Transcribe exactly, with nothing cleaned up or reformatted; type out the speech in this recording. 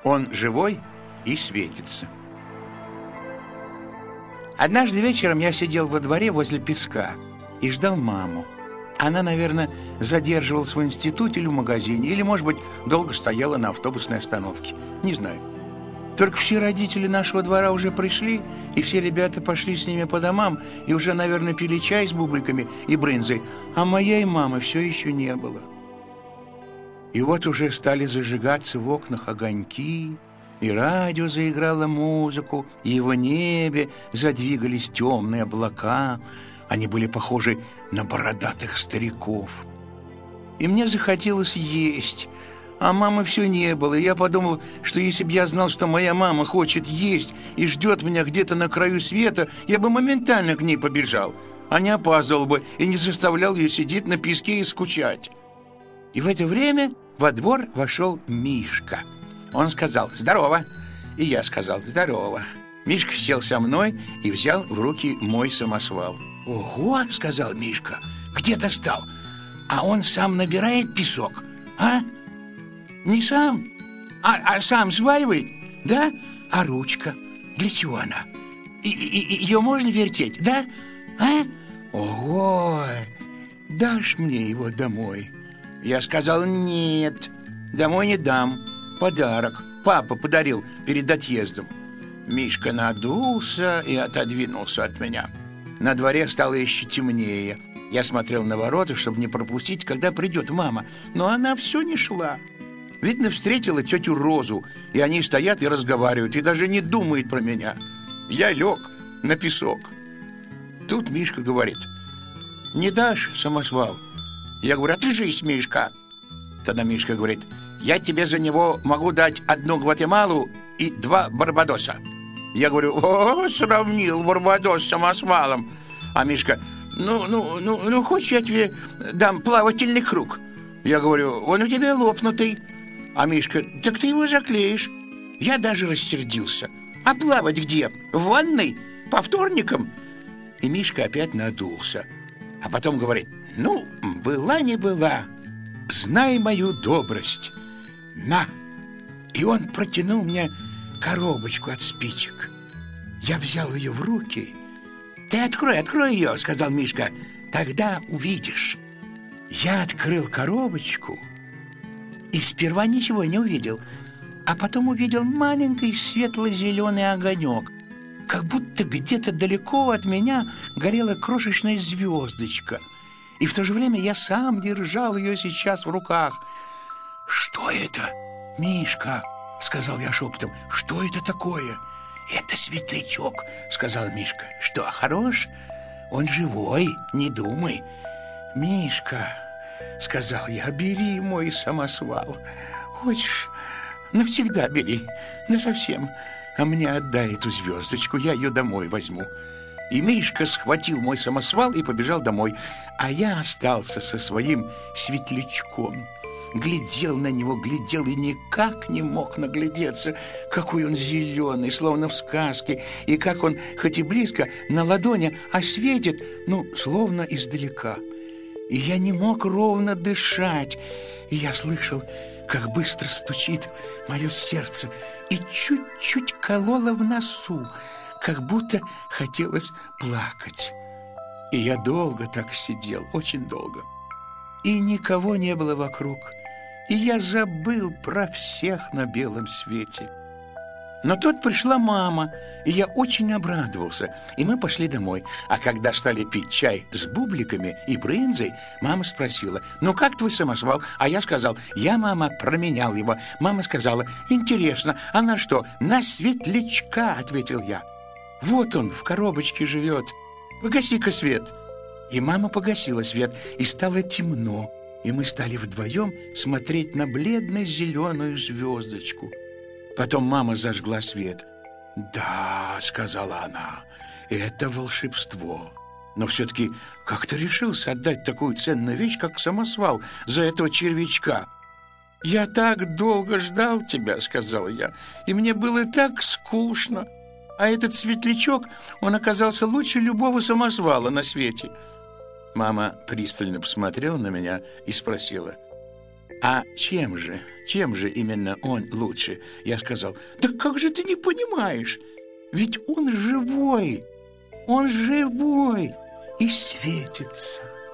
Он живой и светится. Однажды вечером я сидел во дворе возле песка и ждал маму. Она, наверное, задерживалась в институте или в магазине, или, может быть, долго стояла на автобусной остановке. Не знаю. Только все родители нашего двора уже пришли, и все ребята пошли с ними по домам и уже, наверное, пили чай с бубликами и брынзой, а моей мамы все еще не было. И вот уже стали зажигаться в окнах огоньки, и радио заиграло музыку, и в небе задвигались темные облака. Они были похожи на бородатых стариков. И мне захотелось есть, а мамы все не было. И я подумал, что если бы я знал, что моя мама хочет есть и ждет меня где-то на краю света, я бы моментально к ней побежал, а не опаздывал бы и не заставлял ее сидеть на песке и скучать. И в это время во двор вошел Мишка. Он сказал «Здорово!» И я сказал «Здорово!» Мишка сел со мной и взял в руки мой самосвал. «Ого!» — сказал Мишка. «Где достал? А он сам набирает песок, а? Не сам? А, а сам сваливает? Да? А ручка? Для чего она? И, и, ее можно вертеть, да? А? Ого! Дашь мне его домой?» Я сказал «Нет, домой не дам. Подарок папа подарил перед отъездом». Мишка надулся и отодвинулся от меня. На дворе стало еще темнее. Я смотрел на ворота, чтобы не пропустить, когда придет мама, но она все не шла. Видно, встретила тетю Розу, и они стоят и разговаривают, и даже не думают про меня. Я лег на песок. Тут Мишка говорит: «Не дашь самосвал?» Я говорю: «Отвяжись, Мишка». Тогда Мишка говорит: «Я тебе за него могу дать одну Гватемалу и два Барбадоса». Я говорю: «О, сравнил Барбадос с самосвалом». А Мишка: ну, ну, ну, ну, хочешь, я тебе дам плавательный круг?» Я говорю: «Он у тебя лопнутый». А Мишка: «Так ты его заклеишь». Я даже рассердился. «А плавать где? В ванной? По вторникам?» И Мишка опять надулся. А потом говорит: «Ну, была не была. Знай мою добрость. На!» И он протянул мне коробочку от спичек. Я взял ее в руки. «Ты открой, открой ее», — сказал Мишка. «Тогда увидишь». Я открыл коробочку и сперва ничего не увидел, а потом увидел маленький светло-зеленый огонек, как будто где-то далеко от меня горела крошечная звездочка. И в то же время я сам держал ее сейчас в руках. «Что это, Мишка?» — сказал я шепотом. «Что это такое?» «Это светлячок», — сказал Мишка. «Что, хорош? Он живой, не думай». «Мишка», — сказал я, — «бери мой самосвал. Хочешь, навсегда бери, насовсем. А мне отдай эту звездочку, я ее домой возьму». И Мишка схватил мой самосвал и побежал домой, а я остался со своим светлячком. Глядел на него, глядел и никак не мог наглядеться, какой он зеленый, словно в сказке, и как он, хоть и близко, на ладони, а светит, ну, словно издалека. И я не мог ровно дышать, и я слышал, как быстро стучит мое сердце, и чуть-чуть кололо в носу, как будто хотелось плакать. И я долго так сидел, очень долго. И никого не было вокруг, и я забыл про всех на белом свете. Но тут пришла мама, и я очень обрадовался, и мы пошли домой. А когда стали пить чай с бубликами и брынзой, мама спросила: «Ну как твой самосвал?» А я сказал: «Я, мама, променял его». Мама сказала: «Интересно, а на что?» «На светлячка», — ответил я. «Вот он в коробочке живет. Погаси-ка свет». И мама погасила свет, и стало темно, и мы стали вдвоем смотреть на бледно-зеленую звездочку. Потом мама зажгла свет. «Да», — сказала она, — «это волшебство. Но все-таки как ты решился отдать такую ценную вещь, как самосвал, за этого червячка?» «Я так долго ждал тебя», — сказал я, — «и мне было так скучно. А этот светлячок, он оказался лучше любого самосвала на свете». Мама пристально посмотрела на меня и спросила: А чем же, чем же именно он лучше? Я сказал: да как же ты не понимаешь? Ведь он живой, он живой и светится.